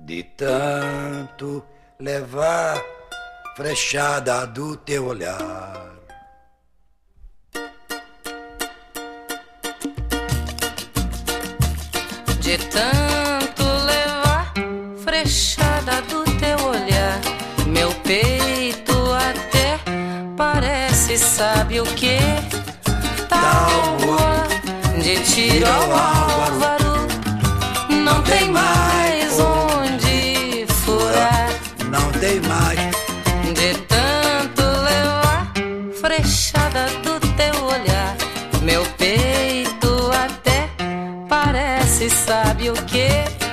De tanto levar frechada do teu olhar. De tanto levar frechada do teu olhar, meu peito até parece, sabe o que? Tábua de tiro ao álvaro, não tem mais onde furar. Não tem mais. De tanto levar frechada do teu olhar, meu peito até parece, sabe o que?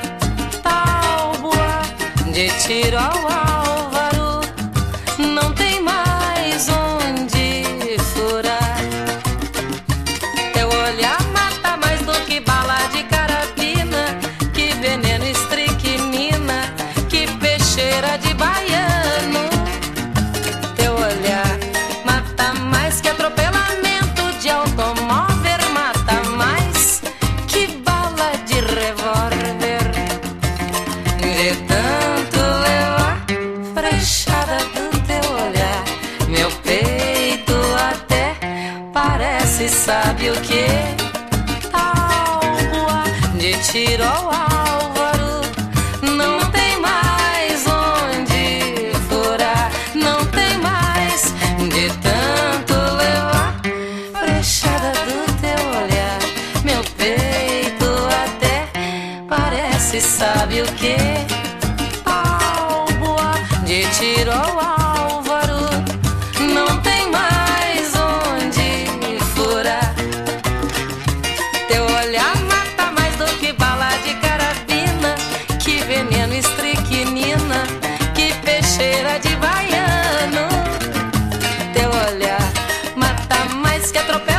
Tábua de tiro ao álvaro, não tem mais onde furar. Teu olhar mata mais do que bala de carabina, que veneno, estricnina, que peixeira de baiano. Teu olhar mata mais que atropelamento de automóvel, mata mais que bala de revólver. De tanto levar frechada do teu olhar, meu peito até parece, sabe o que? Tábua de tiro ao álvaro, não tem mais onde furar. Não tem mais. De tanto levar frechada do teu olhar, meu peito até parece, sabe o que? Tábua de tiro ao álvaro, não tem mais onde furar. Teu olhar mata mais do que bala de carabina, que veneno, estricnina, que peixeira de baiano. Teu olhar mata mais que atropela